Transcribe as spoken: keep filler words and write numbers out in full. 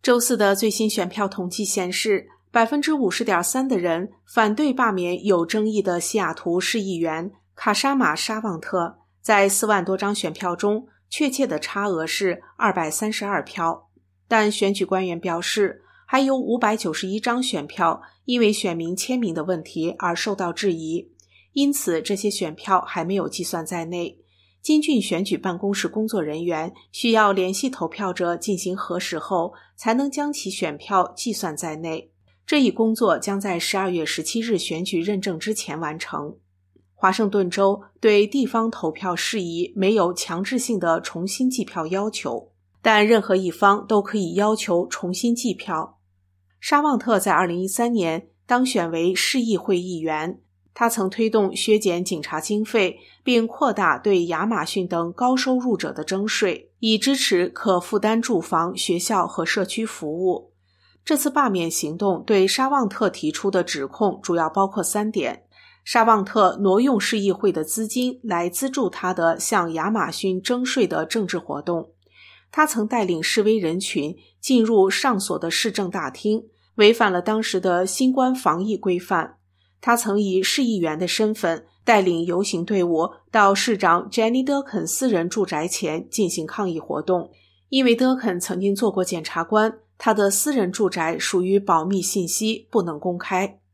周四的最新选票统计显示， 百分之五十点三 的人反对罢免有争议的西雅图市议员卡沙马·沙旺特，在四万多张选票中，确切的差额是二百三十二票。但选举官员表示，还有五百九十一张选票因为选民签名的问题而受到质疑，因此这些选票还没有计算在内。金郡选举办公室工作人员需要联系投票者进行核实后，才能将其选票计算在内。这一工作将在十二月十七日选举认证之前完成。华盛顿州对地方投票事宜没有强制性的重新计票要求，但任何一方都可以要求重新计票。沙旺特在二零一三年当选为市议会议员，他曾推动削减警察经费，并扩大对亚马逊等高收入者的征税，以支持可负担住房、学校和社区服务。这次罢免行动对沙旺特提出的指控主要包括三点：沙旺特挪用市议会的资金来资助他的向亚马逊征税的政治活动；他曾带领示威人群进入上所的市政大厅，违反了当时的新冠防疫规范；他曾以市议员的身份带领游行队伍到市长 Jenny Durkan 私人住宅前进行抗议活动。因为 Durkan 曾经做过检察官，他的私人住宅属于保密信息，不能公开。